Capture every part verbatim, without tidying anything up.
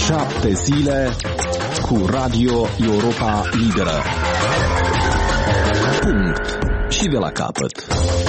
Șapte zile cu Radio Europa Liberă. Punct. Și de la capăt.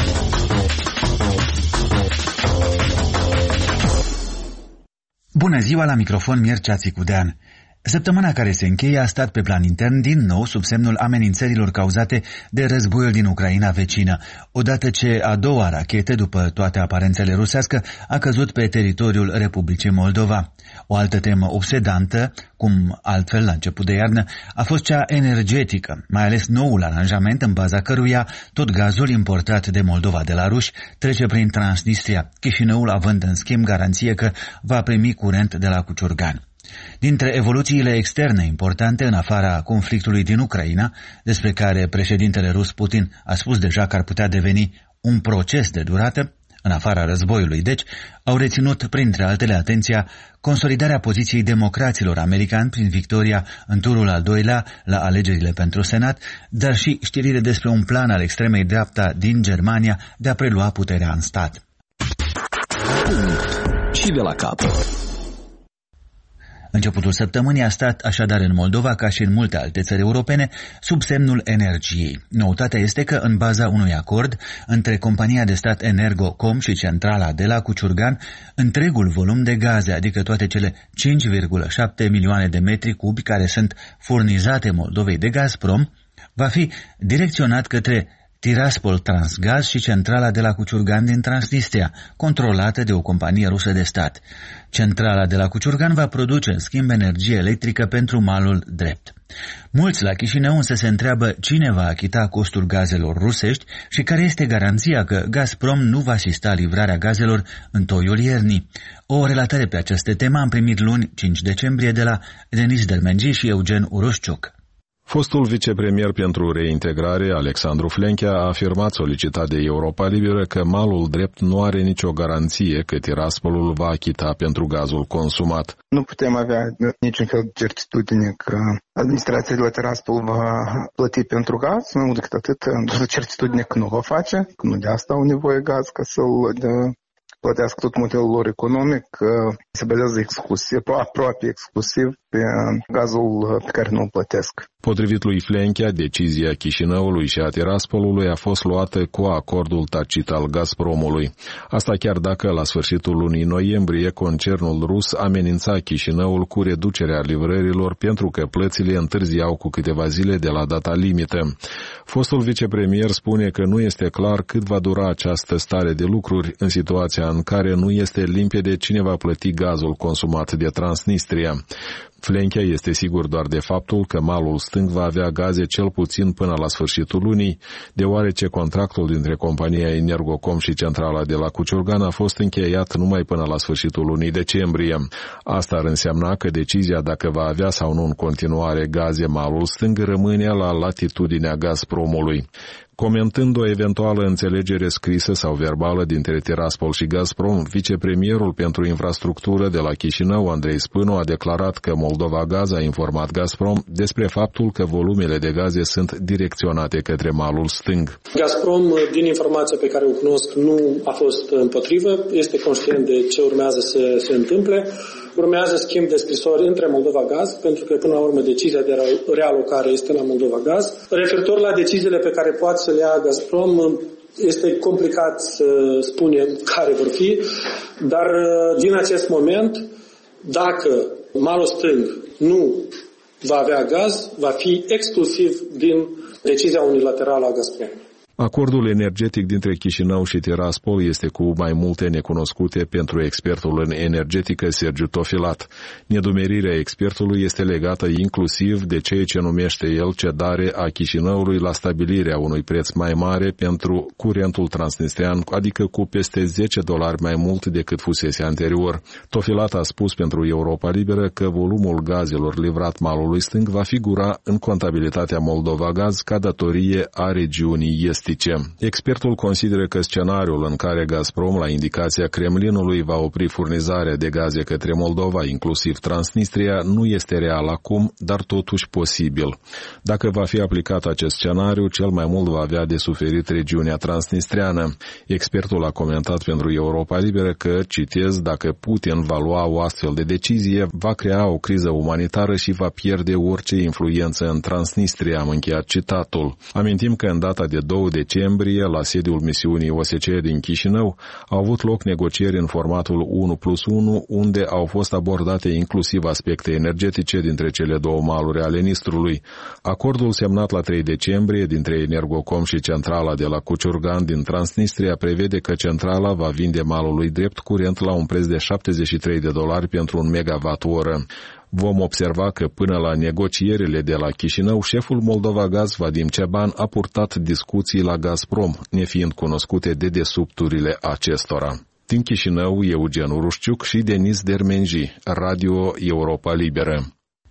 Bună ziua, la microfon Mircea Țicudean. Săptămâna care se încheie a stat pe plan intern din nou sub semnul amenințărilor cauzate de războiul din Ucraina vecină, odată ce a doua rachetă, după toate aparențele rusească, a căzut pe teritoriul Republicii Moldova. O altă temă obsedantă, cum altfel la început de iarnă, a fost cea energetică, mai ales noul aranjament în baza căruia tot gazul importat de Moldova de la ruși trece prin Transnistria, Chișinăul având în schimb garanție că va primi curent de la Cuciurgan. Dintre evoluțiile externe importante în afara conflictului din Ucraina, despre care președintele rus Putin a spus deja că ar putea deveni un proces de durată, în afara războiului, deci, au reținut, printre altele, atenția consolidarea poziției democraților americani prin victoria în turul al doilea la alegerile pentru Senat, dar și știrile despre un plan al extremei dreapta din Germania de a prelua puterea în stat. Punct. Și de la capăt. Începutul săptămânii a stat așadar în Moldova, ca și în multe alte țări europene, sub semnul energiei. Noutatea este că, în baza unui acord între compania de stat Energocom și centrala de la Cuciurgan, întregul volum de gaze, adică toate cele cinci virgulă șapte milioane de metri cubi care sunt furnizate Moldovei de Gazprom, va fi direcționat către Tiraspol Transgaz și centrala de la Cuciurgan din Transnistria, controlată de o companie rusă de stat. Centrala de la Cuciurgan va produce, în schimb, energie electrică pentru malul drept. Mulți la Chișinău însă se întreabă cine va achita costul gazelor rusești și care este garanția că Gazprom nu va asista livrarea gazelor în toiul iernii. O relatare pe această temă am primit luni, cinci decembrie, de la Denis Dermengi și Eugen Uroșciuc. Fostul vicepremier pentru reintegrare, Alexandru Flenchea, a afirmat, solicitat de Europa Liberă, că malul drept nu are nicio garanție că Tiraspolul va achita pentru gazul consumat. Nu putem avea niciun fel de certitudine că administrația de la Tiraspol va plăti pentru gaz, nu decât atât, doar certitudine că nu va face, că nu de asta au nevoie gaz ca să-l de plătească tot modelul lor economic, se bazează exclusiv, aproape exclusiv pe gazul pe care nu îl plătesc. Potrivit lui Flenchea, decizia Chișinăului și a Tiraspolului a fost luată cu acordul tacit al Gazpromului. Asta chiar dacă la sfârșitul lunii noiembrie concernul rus amenința Chișinăul cu reducerea livrărilor pentru că plățile întârziau cu câteva zile de la data limită. Fostul vicepremier spune că nu este clar cât va dura această stare de lucruri în situația în care nu este limpede cine va plăti gazul consumat de Transnistria. Flenchea este sigur doar de faptul că malul stâng va avea gaze cel puțin până la sfârșitul lunii, deoarece contractul dintre compania Energocom și centrala de la Cuciurgan a fost încheiat numai până la sfârșitul lunii decembrie. Asta ar însemna că decizia dacă va avea sau nu în continuare gaze malul stâng rămâne la latitudinea Gazpromului. Comentând o eventuală înțelegere scrisă sau verbală dintre Tiraspol și Gazprom, vicepremierul pentru infrastructură de la Chișinău, Andrei Spânu, a declarat că Moldova Gaz a informat Gazprom despre faptul că volumele de gaze sunt direcționate către malul stâng. Gazprom, din informația pe care o cunosc, nu a fost împotrivă, este conștient de ce urmează să se întâmple. Urmează schimb de scrisori între Moldova Gaz, pentru că până la urmă decizia de realocare este la Moldova Gaz. Referitor la deciziile pe care poate să le ia Gazprom, este complicat să spunem care vor fi, dar din acest moment, dacă malul stâng nu va avea gaz, va fi exclusiv din decizia unilaterală a Gazprom. Acordul energetic dintre Chișinău și Tiraspol este cu mai multe necunoscute pentru expertul în energetică Sergiu Tofilat. Nedumerirea expertului este legată inclusiv de ceea ce numește el cedare a Chișinăului la stabilirea unui preț mai mare pentru curentul transnistrian, adică cu peste zece dolari mai mult decât fusese anterior. Tofilat a spus pentru Europa Liberă că volumul gazelor livrat malului stâng va figura în contabilitatea Moldova Gaz ca datorie a regiunii estice. energetice. Expertul consideră că scenariul în care Gazprom, la indicația Kremlinului, va opri furnizarea de gaze către Moldova, inclusiv Transnistria, nu este real acum, dar totuși posibil. Dacă va fi aplicat acest scenariu, cel mai mult va avea de suferit regiunea transnistriană. Expertul a comentat pentru Europa Liberă că, citez, dacă Putin va lua o astfel de decizie, va crea o criză umanitară și va pierde orice influență în Transnistria, am încheiat citatul. Amintim că în data de doi decembrie, la sediul misiunii O S C E din Chișinău, au avut loc negocieri în formatul unu plus unu, unde au fost abordate inclusiv aspecte energetice dintre cele două maluri ale Nistrului. Acordul semnat la trei decembrie dintre Energocom și centrala de la Cuciurgan din Transnistria prevede că centrala va vinde malului drept curent la un preț de șaptezeci și trei de dolari pentru un megawatt-oră. Vom observa că până la negocierile de la Chișinău, șeful Moldova Gaz, Vadim Ceban, a purtat discuții la Gazprom, nefiind cunoscute dedesubturile acestora. Din Chișinău, Eugen Urușciuc și Denis Dermenji, Radio Europa Liberă.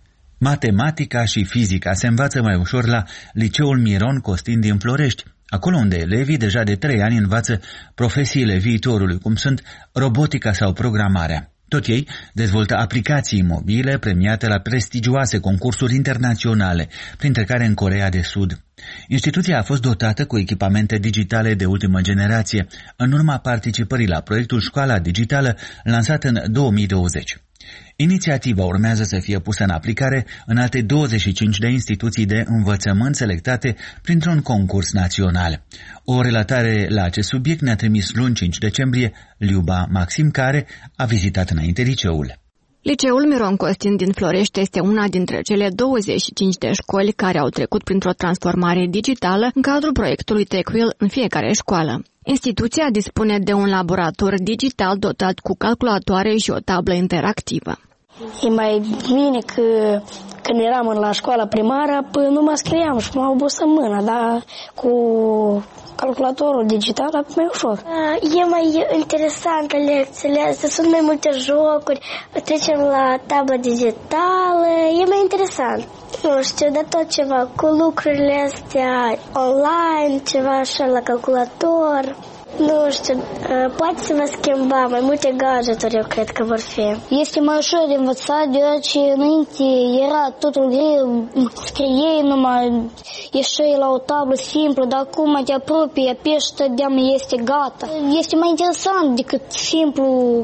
Matematica și fizica se învață mai ușor la Liceul Miron Costin din Florești, acolo unde elevii deja de trei ani învață profesiile viitorului, cum sunt robotica sau programarea. Tot ei dezvoltă aplicații mobile premiate la prestigioase concursuri internaționale, printre care în Coreea de Sud. Instituția a fost dotată cu echipamente digitale de ultimă generație, în urma participării la proiectul Școala Digitală, lansat în două mii douăzeci. Inițiativa urmează să fie pusă în aplicare în alte douăzeci și cinci de instituții de învățământ selectate printr-un concurs național. O relatare la acest subiect ne-a trimis luni cinci decembrie Liuba Maxim, care a vizitat înainte liceul. Liceul Miron Costin din Florești este una dintre cele douăzeci și cinci de școli care au trecut printr-o transformare digitală în cadrul proiectului TechWheel în fiecare școală. Instituția dispune de un laborator digital dotat cu calculatoare și o tablă interactivă. E mai bine că când eram la școala primară, până nu mă scriam și mă obosă mâna, dar cu calculatorul digital e mai ușor. E mai interesantă lecțiile astea, sunt mai multe jocuri, trecem la tabla digitală, e mai interesant. Nu știu, de tot ceva, cu lucrurile astea online, ceva așa la calculator. Nu știu, poate să vă schimba mai multe gadgeturi, eu cred că vor fi. Este mai ușor de învățat, deoarece înainte era totul greu, scriei numai, ieșai la o tablă simplă, dar acum te apropii, apeși, tădeam, este gata. Este mai interesant decât simplu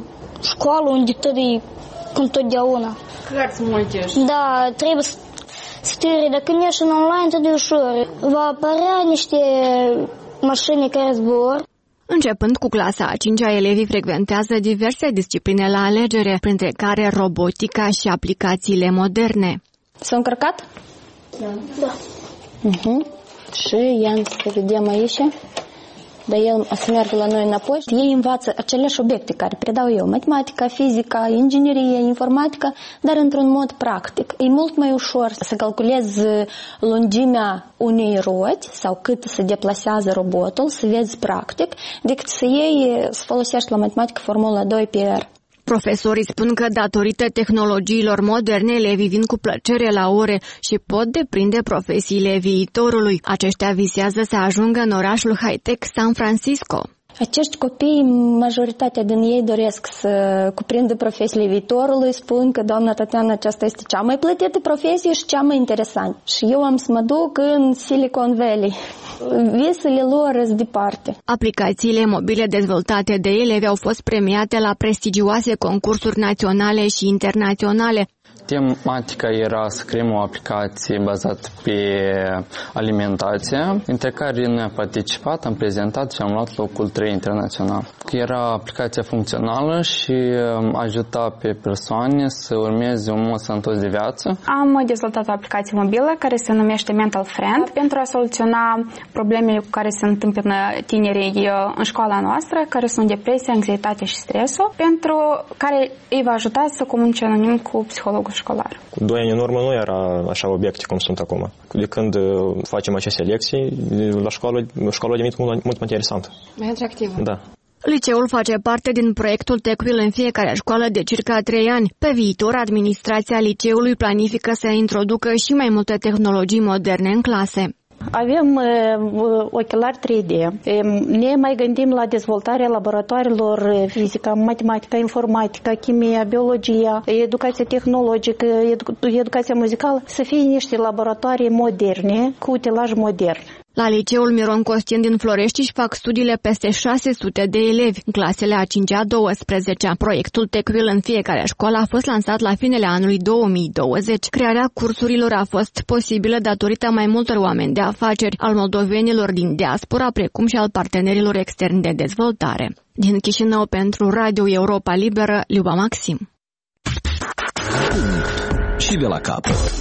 școală unde tădii cum totdeauna. Cărți multe. Da, trebuie să stâri, dacă nu ești în online, tot e ușor. Va apărea niște mașini care zbor. Începând cu clasa a cincea, elevii frecventează diverse discipline la alegere, printre care robotica și aplicațiile moderne. S-a încărcat? Da. Da. Uh-huh. Și ia să vedem aici. Dar el o să meargă la noi înapoi. Ei învață aceleași obiecte care predau eu, matematica, fizica, inginerie, informatică, dar într-un mod practic. E mult mai ușor să calculezi lungimea unei roți sau cât se deplasează robotul, să vezi practic, decât să iei, să folosești la matematică formula doi pe R. Profesorii spun că datorită tehnologiilor moderne, elevii vin cu plăcere la ore și pot deprinde profesiile viitorului. Aceștia visează să ajungă în orașul high-tech San Francisco. Acești copii, majoritatea din ei doresc să cuprindă profesiile viitorului, spun că, doamna Tatiana, aceasta este cea mai plătită profesie și cea mai interesantă. Și eu am să mă duc în Silicon Valley. Visele lor sunt departe. Aplicațiile mobile dezvoltate de elevi au fost premiate la prestigioase concursuri naționale și internaționale. Tematica era să creăm o aplicație bazată pe alimentație, între care noi am participat, am prezentat și am luat locul trei internațional. Era aplicația funcțională și ajuta pe persoane să urmeze un mod sănătos de viață. Am dezvoltat o aplicație mobilă care se numește Mental Friend pentru a soluționa problemele cu care se întâmplă tinerii în școala noastră, care sunt depresia, anxietatea și stresul, pentru care îi va ajuta să comunice anonim cu psihologul școlar. Cu doi ani în urmă nu era așa obiecte cum sunt acum. De când facem aceste lecții, la școală, școala a devenit mult, mult mai interesantă. Mai atractivă. Da. Liceul face parte din proiectul TechWheel în fiecare școală de circa trei ani. Pe viitor, administrația liceului planifică să introducă și mai multe tehnologii moderne în clase. Avem uh, ochelari trei D. Ne mai gândim la dezvoltarea laboratoarelor fizică, matematică, informatică, chimia, biologia, educația tehnologică, edu- educația muzicală, să fie niște laboratoare moderne, cu utilaj modern. La liceul Miron Costin din Florești își fac studiile peste șase sute de elevi, în clasele a cincea douăsprezecea. Proiectul TechWheel în fiecare școală a fost lansat la finele anului două mii douăzeci. Crearea cursurilor a fost posibilă datorită mai multor oameni de afaceri, al moldovenilor din diaspora, precum și al partenerilor externi de dezvoltare. Din Chișinău pentru Radio Europa Liberă, Liuba Maxim. Și de la capăt.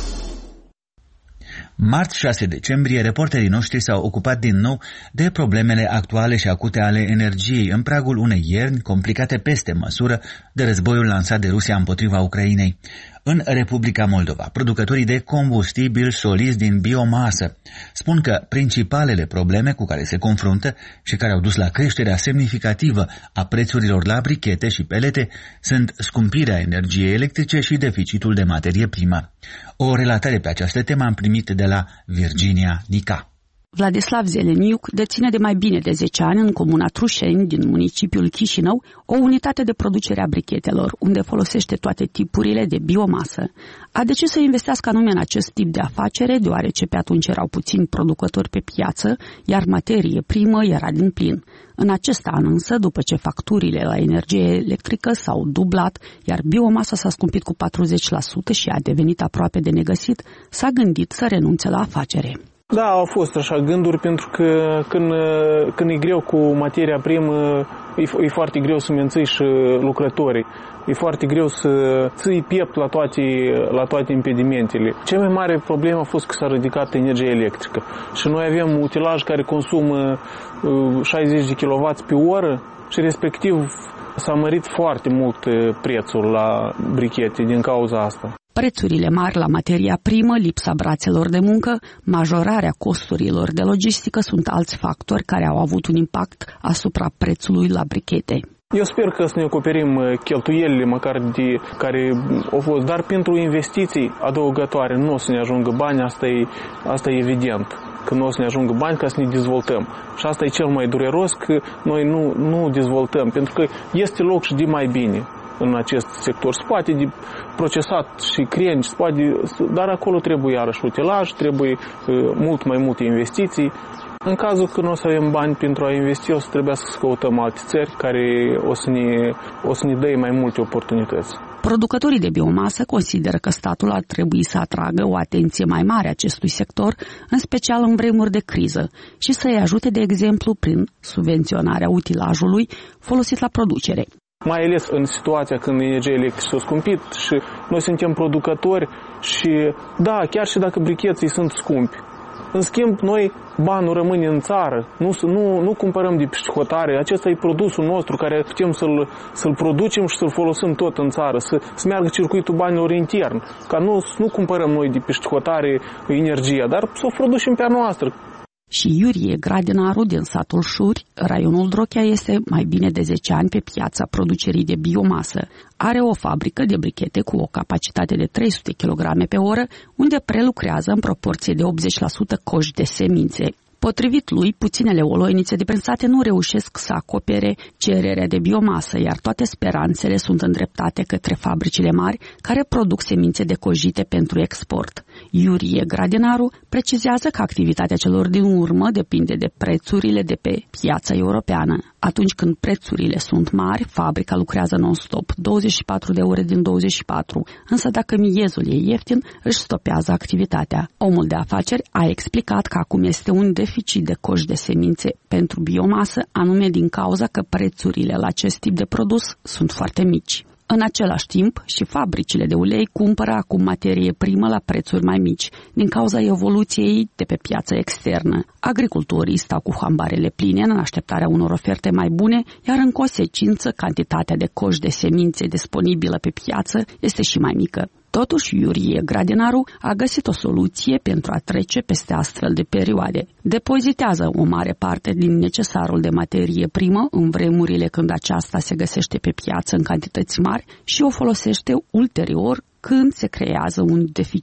Marți șase decembrie, reporterii noștri s-au ocupat din nou de problemele actuale și acute ale energiei în pragul unei ierni complicate peste măsură de războiul lansat de Rusia împotriva Ucrainei. În Republica Moldova, producătorii de combustibil solizi din biomasă spun că principalele probleme cu care se confruntă și care au dus la creșterea semnificativă a prețurilor la brichete și pelete sunt scumpirea energiei electrice și deficitul de materie primă. O relatare pe această temă am primit de la Virginia Nica. Vladislav Zeleniuc deține de mai bine de zece ani în comuna Trușeni din municipiul Chișinău o unitate de producere a brichetelor, unde folosește toate tipurile de biomasă. A decis să investească anume în acest tip de afacere, deoarece pe atunci erau puțini producători pe piață, iar materie primă era din plin. În acest an însă, după ce facturile la energie electrică s-au dublat, iar biomasa s-a scumpit cu patruzeci la sută și a devenit aproape de negăsit, s-a gândit să renunțe la afacere. Da, au fost așa gânduri, pentru că când, când e greu cu materia primă, e, e foarte greu să menții și lucrătorii. E foarte greu să ții piept la toate, la toate impedimentele. Cea mai mare problemă a fost că s-a ridicat energia electrică. Și noi avem utilaj care consumă șaizeci de kilowați pe oră și respectiv s-a mărit foarte mult prețul la brichete din cauza asta. Prețurile mari la materia primă, lipsa brațelor de muncă, majorarea costurilor de logistică sunt alți factori care au avut un impact asupra prețului la brichete. Eu sper că să ne acoperim cheltuielile măcar de care au fost, dar pentru investiții adăugătoare nu o să ne ajungă bani, asta e, asta e evident, că nu o să ne ajungă bani ca să ne dezvoltăm. Și asta e cel mai dureros, că noi nu, nu dezvoltăm, pentru că este loc și de mai bine în acest sector. Se poate de procesat și crengi, se poate, dar acolo trebuie iarăși utilaj, trebuie uh, mult mai multe investiții. În cazul că nu o să avem bani pentru a investi, o să trebuie să căutăm alte țări care o să ne, o să ne dea mai multe oportunități. Producătorii de biomasă consideră că statul ar trebui să atragă o atenție mai mare acestui sector, în special în vremuri de criză, și să-i ajute, de exemplu, prin subvenționarea utilajului folosit la producere. Mai ales în situația când energia electrică s-a scumpit și noi suntem producători și, da, chiar și dacă bricheții sunt scumpi, în schimb, noi banul rămâne în țară, nu, nu, nu cumpărăm de pișcotare, acesta e produsul nostru care putem să-l, să-l producem și să-l folosim tot în țară, să, să meargă circuitul banilor intern, ca nu, nu cumpărăm noi de pișcotare energia, dar să o producem pe a noastră. Și Iurie Gradinaru din satul Șuri, raionul Drochea, este mai bine de zece ani pe piața producerii de biomasă. Are o fabrică de brichete cu o capacitate de trei sute kilograme pe oră, unde prelucrează în proporție de optzeci la sută coși de semințe. Potrivit lui, puținele oloinițe deprensate nu reușesc să acopere cererea de biomasă, iar toate speranțele sunt îndreptate către fabricile mari care produc semințe decojite pentru export. Iurie Gradinaru precizează că activitatea celor din urmă depinde de prețurile de pe piața europeană. Atunci când prețurile sunt mari, fabrica lucrează non-stop, douăzeci și patru de ore din douăzeci și patru, însă dacă miezul e ieftin, își stopează activitatea. Omul de afaceri a explicat că acum este un deficit de coși de semințe pentru biomasă, anume din cauza că prețurile la acest tip de produs sunt foarte mici. În același timp, și fabricile de ulei cumpără acum materie primă la prețuri mai mici, din cauza evoluției de pe piața externă. Agricultorii stau cu hambarele pline în așteptarea unor oferte mai bune, iar în consecință, cantitatea de coși de semințe disponibilă pe piață este și mai mică. Totuși, Iurie Gradinaru a găsit o soluție pentru a trece peste astfel de perioade. Depozitează o mare parte din necesarul de materie primă în vremurile când aceasta se găsește pe piață în cantități mari și o folosește ulterior când se creează un deficit.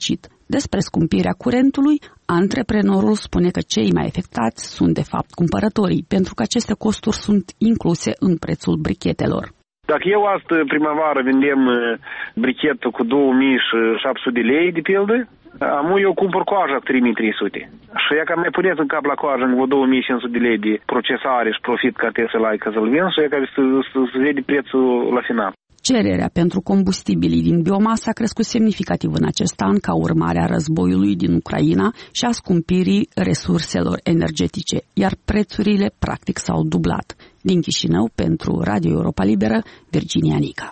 Despre scumpirea curentului, antreprenorul spune că cei mai afectați sunt de fapt cumpărătorii, pentru că aceste costuri sunt incluse în prețul brichetelor. Dacă eu astă primăvară vindem brichetă cu două mii șapte sute de lei, de pildă, amu eu cumpăr coaja cu trei mii trei sute. Și ea că mai puneți în cap la coajă în două mii cinci sute de lei de procesare și profit ca te să-l ai că să-l vinzi și ea că să vede prețul la final. Cererea pentru combustibilii din biomasă a crescut semnificativ în acest an ca urmare a războiului din Ucraina și a scumpirii resurselor energetice, iar prețurile practic s-au dublat. Din Chișinău, pentru Radio Europa Liberă, Virginia Nica.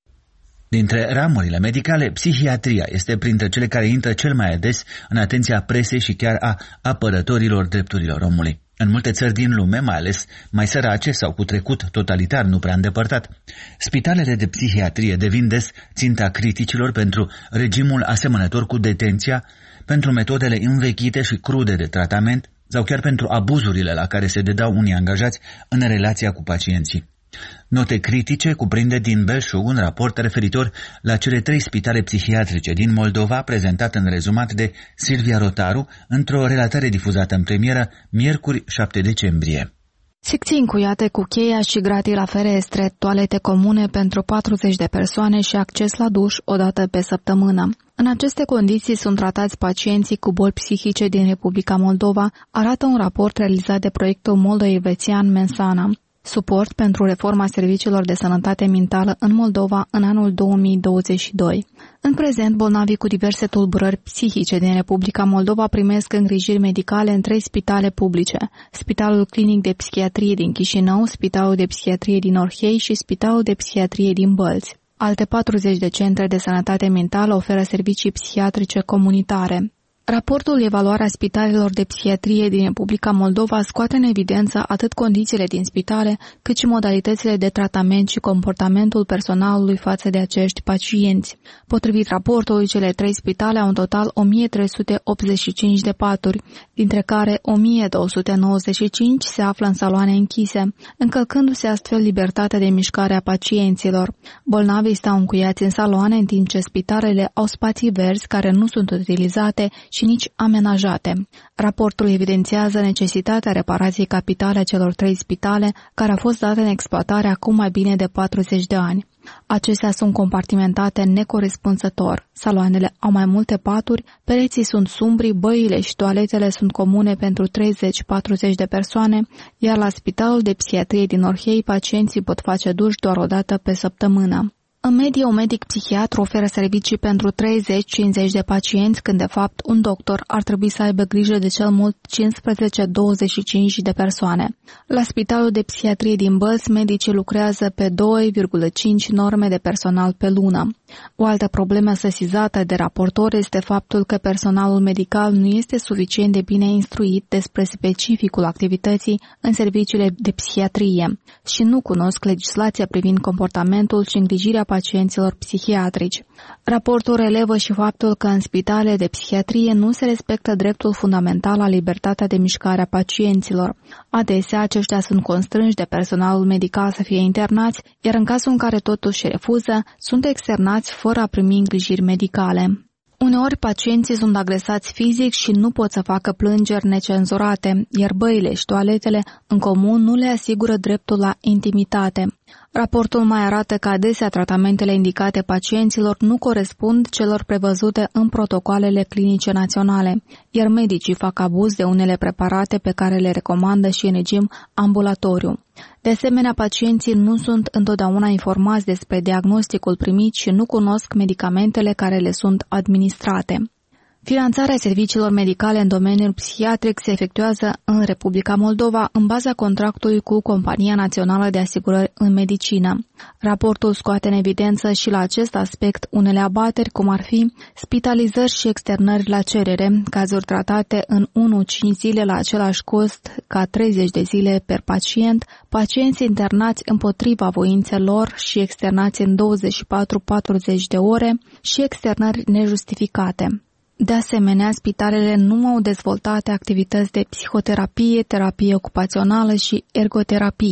Dintre ramurile medicale, psihiatria este printre cele care intră cel mai ades în atenția presei și chiar a apărătorilor drepturilor omului. În multe țări din lume, mai ales mai sărace sau cu trecut totalitar nu prea îndepărtat, spitalele de psihiatrie devin des ținta criticilor pentru regimul asemănător cu detenția, pentru metodele învechite și crude de tratament sau chiar pentru abuzurile la care se dedau unii angajați în relația cu pacienții. Note critice cuprinde din belșug un raport referitor la cele trei spitale psihiatrice din Moldova, prezentat în rezumat de Silvia Rotaru într-o relatare difuzată în premieră miercuri șapte decembrie. Secții încuiate cu cheia și gratii la ferestre, toalete comune pentru patruzeci de persoane și acces la duș o dată pe săptămână. În aceste condiții sunt tratați pacienții cu boli psihice din Republica Moldova, arată un raport realizat de proiectul moldovețean Mensana. Suport pentru reforma serviciilor de sănătate mentală în Moldova în anul două mii douăzeci și doi. În prezent, bolnavii cu diverse tulburări psihice din Republica Moldova primesc îngrijiri medicale în trei spitale publice: Spitalul Clinic de Psihiatrie din Chișinău, Spitalul de Psihiatrie din Orhei și Spitalul de Psihiatrie din Bălți. Alte patruzeci de centre de sănătate mentală oferă servicii psihiatrice comunitare. Raportul Evaluarea spitalelor de psihiatrie din Republica Moldova scoate în evidență atât condițiile din spitale, cât și modalitățile de tratament și comportamentul personalului față de acești pacienți. Potrivit raportului, cele trei spitale au în total o mie trei sute optzeci și cinci de paturi, dintre care o mie două sute nouăzeci și cinci se află în saloane închise, încălcându-se astfel libertatea de mișcare a pacienților. Bolnavii stau încuiați în saloane, în timp ce spitalele au spații verzi care nu sunt utilizate și nici amenajate. Raportul evidențiază necesitatea reparației capitale a celor trei spitale, care au fost date în exploatare acum mai bine de patruzeci de ani. Acestea sunt compartimentate necorespunzător. Saloanele au mai multe paturi, pereții sunt sumbri, băile și toaletele sunt comune pentru treizeci patruzeci de persoane, iar la Spitalul de Psihiatrie din Orhei pacienții pot face duș doar o dată pe săptămână. În medie, un medic psihiatru oferă servicii pentru treizeci cincizeci de pacienți, când de fapt un doctor ar trebui să aibă grijă de cel mult cincisprezece douăzeci și cinci de persoane. La Spitalul de Psihiatrie din Bălți, medicii lucrează pe doi virgulă cinci norme de personal pe lună. O altă problemă sesizată de raportor este faptul că personalul medical nu este suficient de bine instruit despre specificul activității în serviciile de psihiatrie și nu cunosc legislația privind comportamentul și îngrijirea pacienților psihiatrici. Raportul relevă și faptul că în spitale de psihiatrie nu se respectă dreptul fundamental la libertatea de mișcare a pacienților. Adesea, aceștia sunt constrânși de personalul medical să fie internați, iar în cazul în care totuși refuză, sunt externați fără a primi îngrijiri medicale. Uneori pacienții sunt agresați fizic și nu pot să facă plângeri necenzurate, iar băile și toaletele în comun nu le asigură dreptul la intimitate. Raportul mai arată că adesea tratamentele indicate pacienților nu corespund celor prevăzute în protocoalele clinice naționale, iar medicii fac abuz de unele preparate pe care le recomandă și în regim ambulatoriu. De asemenea, pacienții nu sunt întotdeauna informați despre diagnosticul primit și nu cunosc medicamentele care le sunt administrate. Finanțarea serviciilor medicale în domeniul psihiatric se efectuează în Republica Moldova în baza contractului cu Compania Națională de Asigurări în Medicină. Raportul scoate în evidență și la acest aspect unele abateri, cum ar fi spitalizări și externări la cerere, cazuri tratate în unu cinci zile la același cost ca treizeci de zile per pacient, pacienți internați împotriva voinței lor și externați în douăzeci și patru patruzeci de ore și externări nejustificate. De asemenea, spitalele nu au dezvoltate activități de psihoterapie, terapie ocupațională și ergoterapie.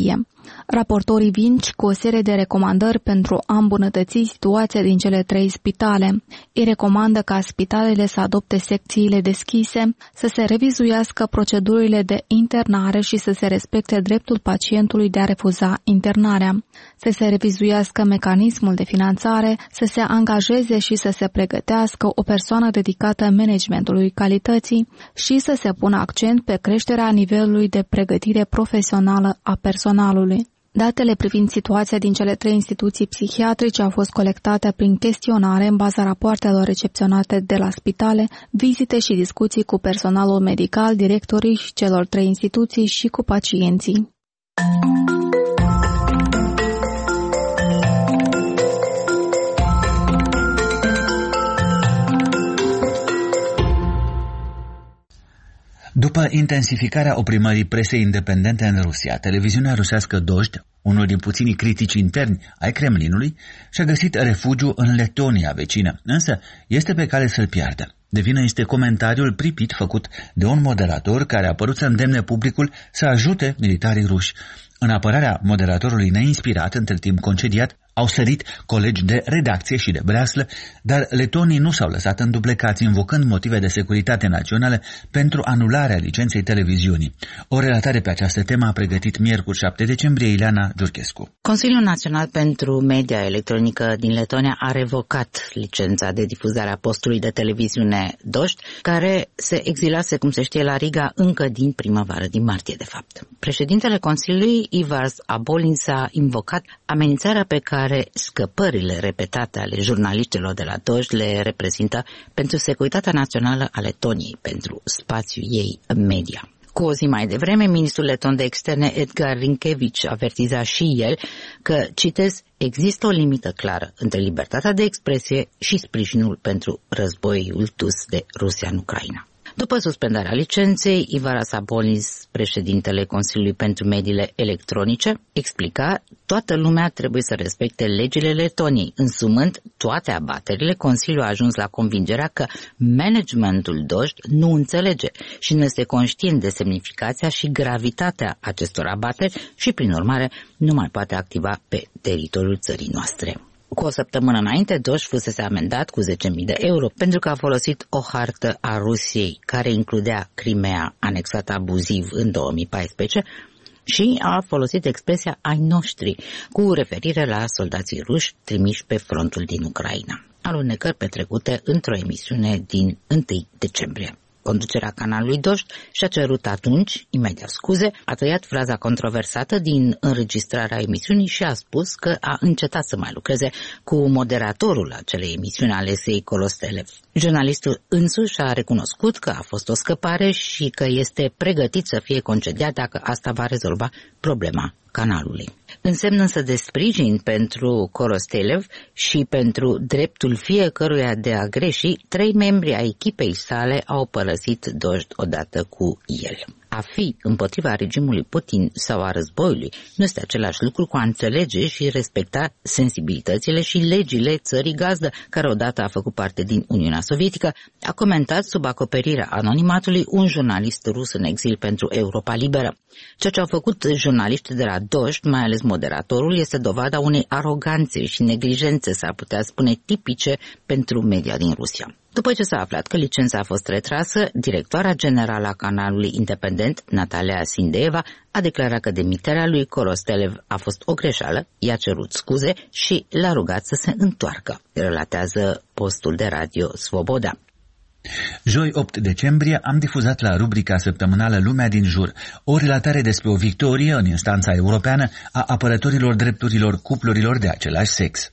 Raportorii vin cu o serie de recomandări pentru a îmbunătăți situația din cele trei spitale. Ei recomandă ca spitalele să adopte secțiile deschise, să se revizuiască procedurile de internare și să se respecte dreptul pacientului de a refuza internarea, să se revizuiască mecanismul de finanțare, să se angajeze și să se pregătească o persoană dedicată managementului calității și să se pună accent pe creșterea nivelului de pregătire profesională a personalului. Datele privind situația din cele trei instituții psihiatrice au fost colectate prin chestionare în baza rapoartelor recepționate de la spitale, vizite și discuții cu personalul medical, directorii și celor trei instituții și cu pacienții. După intensificarea oprimării presei independente în Rusia, televiziunea rusească Dojd, unul din puținii critici interni ai Kremlinului, și-a găsit refugiu în Letonia vecină, însă este pe cale să-l piardă. De vină este comentariul pripit făcut de un moderator care a părut să îndemne publicul să ajute militarii ruși. În apărarea moderatorului neinspirat, între timp concediat, au sărit colegi de redacție și de breaslă, dar letonii nu s-au lăsat înduplecați, invocând motive de securitate națională pentru anularea licenței televiziunii. O relatare pe această temă a pregătit miercuri șapte decembrie Ileana Giurchescu. Consiliul Național pentru Media Electronică din Letonia a revocat licența de difuzare a postului de televiziune Dojd, care se exilase, cum se știe, la Riga încă din primăvară, din martie de fapt. Președintele Consiliului, Ivars Abolins, a invocat amenințarea pe care care scăpările repetate ale jurnaliștilor de la Dojd le reprezintă pentru securitatea națională a Letoniei, pentru spațiul ei media. Cu o zi mai devreme, ministrul leton de externe Edgar Rinkevici avertiza și el că, citez, există o limită clară între libertatea de expresie și sprijinul pentru războiul dus de Rusia în Ucraina. După suspendarea licenței, Ivars Abolins, președintele Consiliului pentru Mediile Electronice, explica: toată lumea trebuie să respecte legile Letoniei. Însumând toate abaterile, Consiliul a ajuns la convingerea că managementul Dojd nu înțelege și nu este conștient de semnificația și gravitatea acestor abateri și, prin urmare, nu mai poate activa pe teritoriul țării noastre. Cu o săptămână înainte, Dojd fusese amendat cu zece mii de euro pentru că a folosit o hartă a Rusiei care includea Crimea anexată abuziv în două mii paisprezece și a folosit expresia ai noștri cu referire la soldații ruși trimiși pe frontul din Ucraina. Alunecări petrecute într-o emisiune din întâi decembrie. Conducerea canalului Dojd și-a cerut atunci, imediat scuze, a tăiat fraza controversată din înregistrarea emisiunii și a spus că a încetat să mai lucreze cu moderatorul acelei emisiuni, Alexei Korostelev. Jurnalistul însuși a recunoscut că a fost o scăpare și că este pregătit să fie concediat dacă asta va rezolva problema canalului. În semn însă de sprijin pentru Korostelev și pentru dreptul fiecăruia de a greși, trei membri ai echipei sale au părăsit Dojd odată cu el. A fi împotriva regimului Putin sau a războiului nu este același lucru cu a înțelege și respecta sensibilitățile și legile țării gazdă, care odată a făcut parte din Uniunea Sovietică, a comentat sub acoperirea anonimatului un jurnalist rus în exil pentru Europa Liberă. Ceea ce au făcut jurnaliștii de la Dojd, mai ales moderatorul, este dovada unei aroganțe și neglijențe, s-ar putea spune, tipice pentru media din Rusia. După ce s-a aflat că licența a fost retrasă, directoarea generală a canalului independent, Natalia Sindeeva, a declarat că demiterea lui Korostelev a fost o greșeală, i-a cerut scuze și l-a rugat să se întoarcă, relatează postul de radio Svoboda. Joi opt decembrie am difuzat la rubrica săptămânală Lumea din jur o relatare despre o victorie în instanța europeană a apărătorilor drepturilor cuplurilor de același sex.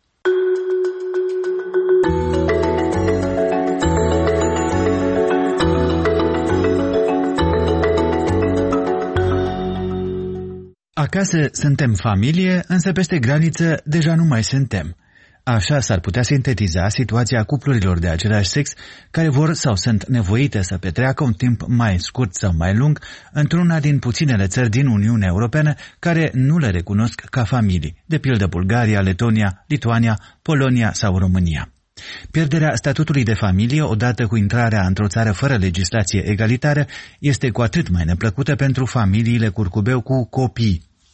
Acasă suntem familie, însă peste graniță deja nu mai suntem. Așa s-ar putea sintetiza situația cuplurilor de același sex care vor sau sunt nevoite să petreacă un timp mai scurt sau mai lung într-una din puținele țări din Uniunea Europeană care nu le recunosc ca familii, de pildă Bulgaria, Letonia, Lituania, Polonia sau România. Pierderea statutului de familie, odată cu intrarea într-o țară fără legislație egalitară, este cu atât mai neplăcută pentru familiile curcubeu cu copii.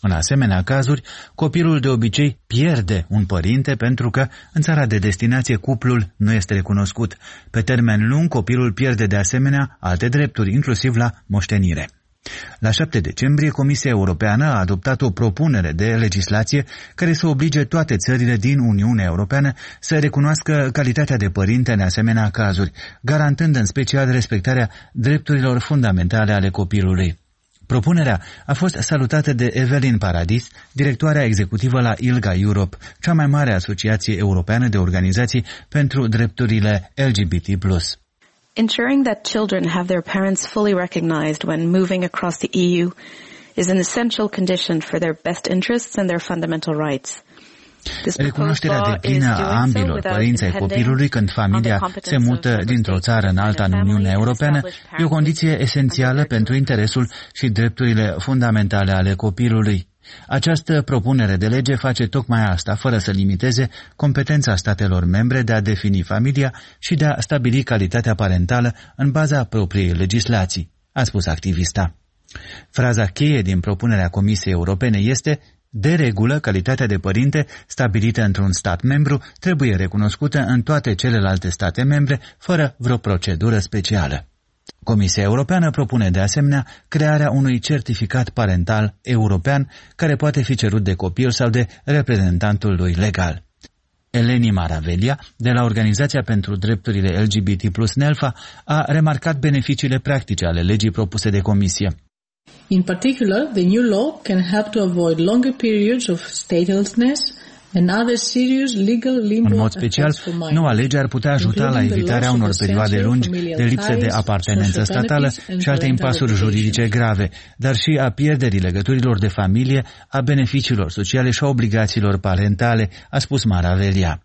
În asemenea cazuri, copilul de obicei pierde un părinte pentru că în țara de destinație cuplul nu este recunoscut. Pe termen lung, copilul pierde de asemenea alte drepturi, inclusiv la moștenire. La șapte decembrie, Comisia Europeană a adoptat o propunere de legislație care să oblige toate țările din Uniunea Europeană să recunoască calitatea de părinte în asemenea cazuri, garantând în special respectarea drepturilor fundamentale ale copilului. Propunerea a fost salutată de Evelyn Paradis, directoarea executivă la ILGA Europe, cea mai mare asociație europeană de organizații pentru drepturile L G B T plus. Ensuring that children have their parents fully recognized when moving across the E U is an essential condition for their best interests and their fundamental rights. Recunoașterea deplină a ambilor părinți ai copilului când familia se mută dintr-o țară în alta în Uniunea Europeană e o condiție esențială pentru interesul și drepturile fundamentale ale copilului. Această propunere de lege face tocmai asta, fără să limiteze competența statelor membre de a defini familia și de a stabili calitatea parentală în baza propriei legislații, a spus activista. Fraza cheie din propunerea Comisiei Europene este: de regulă, calitatea de părinte stabilită într-un stat membru trebuie recunoscută în toate celelalte state membre, fără vreo procedură specială. Comisia Europeană propune de asemenea crearea unui certificat parental european care poate fi cerut de copil sau de reprezentantul lui legal. Eleni Maravelia, de la Organizația pentru Drepturile L G B T plus NELFA, a remarcat beneficiile practice ale legii propuse de Comisie. In particular, the new law can help to avoid longer periods of statelessness and other serious legal limbo. În mod special, noua lege ar putea ajuta la evitarea unor perioade lungi de lipsă de apartenență statală și alte impasuri juridice grave, dar și a pierderii legăturilor de familie, a beneficiilor sociale și a obligațiilor parentale, a spus Maravelia.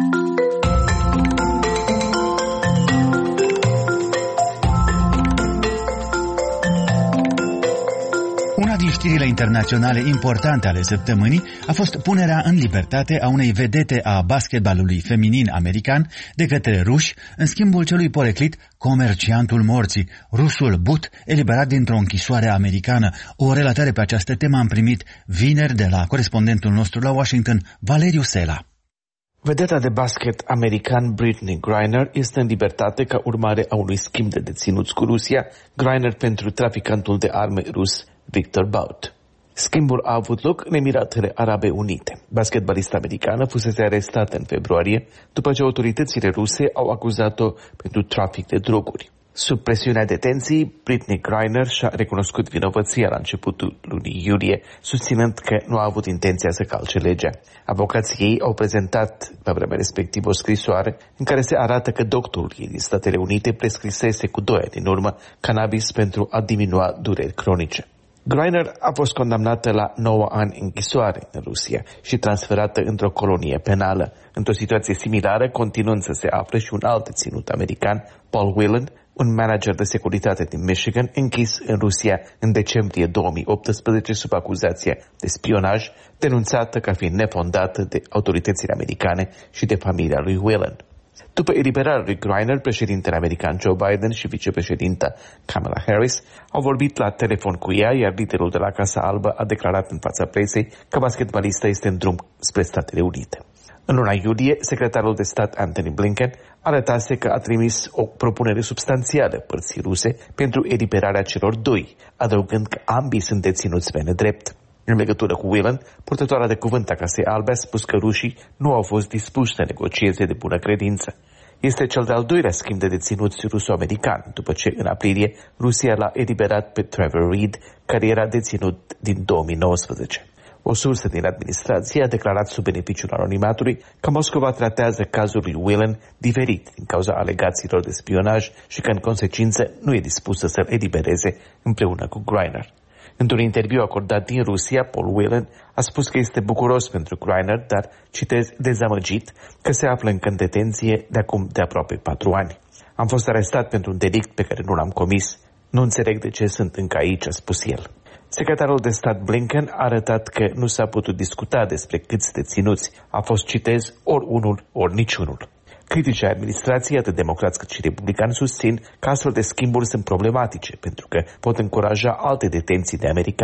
Una din știrile internaționale importante ale săptămânii a fost punerea în libertate a unei vedete a basketbalului feminin american de către ruși, în schimbul celui poreclit comerciantul morții, rusul But, eliberat dintr-o închisoare americană. O relatare pe această temă am primit vineri de la corespondentul nostru la Washington, Valeriu Sela. Vedeta de basket american Brittney Griner este în libertate ca urmare a unui schimb de deținuți cu Rusia, Griner pentru traficantul de arme rus Victor Bout. Schimbul a avut loc în Emiratele Arabe Unite. Basketbalista americană fusese arestată în februarie după ce autoritățile ruse au acuzat-o pentru trafic de droguri. Sub presiunea detenției, Brittney Griner și-a recunoscut vinovăția la începutul lunii iulie, susținând că nu a avut intenția să calce legea. Avocații ei au prezentat la vremea respectivă o scrisoare în care se arată că doctorul ei din Statele Unite prescrisese cu doi ani în urmă cannabis pentru a diminua dureri cronice. Griner a fost condamnată la nouă ani închisoare în Rusia și transferată într-o colonie penală. Într-o situație similară, continuând să se afle și un alt deținut american, Paul Whelan, un manager de securitate din Michigan, închis în Rusia în decembrie două mii optsprezece sub acuzație de spionaj, denunțată ca fiind nefondată de autoritățile americane și de familia lui Whelan. După eliberarea lui Griner, președintele american Joe Biden și vicepreședinta Kamala Harris au vorbit la telefon cu ea, iar liderul de la Casa Albă a declarat în fața presei că basketbalista este în drum spre Statele Unite. În luna iulie, secretarul de stat Antony Blinken arătase că a trimis o propunere substanțială părții ruse pentru eliberarea celor doi, adăugând că ambii sunt deținuți pe nedrept. În legătură cu Whelan, purtătoarea de cuvânt a Casei Albe a spus că rușii nu au fost dispuși să negocieze de bună credință. Este cel de-al doilea schimb de deținuți ruso-american, după ce în aprilie Rusia l-a eliberat pe Trevor Reed, care era deținut din două mii nouăsprezece. O sursă din administrație a declarat sub beneficiul anonimatului că Moscova tratează cazul lui Whelan diferit din cauza alegațiilor de spionaj și că în consecință nu e dispusă să-l elibereze împreună cu Griner. Într-un interviu acordat din Rusia, Paul Whelan a spus că este bucuros pentru Griner, dar, citez, dezamăgit că se află încă în detenție de acum de aproape patru ani. Am fost arestat pentru un delict pe care nu l-am comis. Nu înțeleg de ce sunt încă aici, a spus el. Secretarul de stat Blinken a arătat că nu s-a putut discuta despre câți deținuți. A fost, citez, ori unul, ori niciunul. Criticii administrației, atât democrați cât și republicani, susțin că astfel de schimburi sunt problematice, pentru că pot încuraja alte detenții de americani,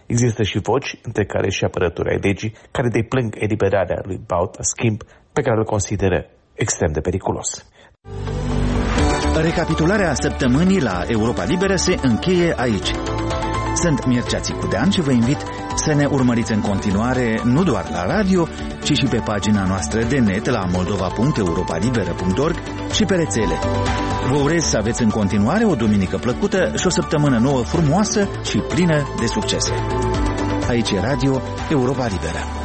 Există și voci, între care și apărători ai legii, care deplâng eliberarea lui Baut, a schimb pe care îl consideră extrem de periculos. Recapitularea săptămânii la Europa Liberă se încheie aici. Sunt Mircea Țicudean și vă invit să ne urmăriți în continuare nu doar la radio, ci și pe pagina noastră de net la moldova punct europa liberă punct org și pe rețele. Vă urez să aveți în continuare o duminică plăcută și o săptămână nouă frumoasă și plină de succese. Aici e Radio Europa Liberă.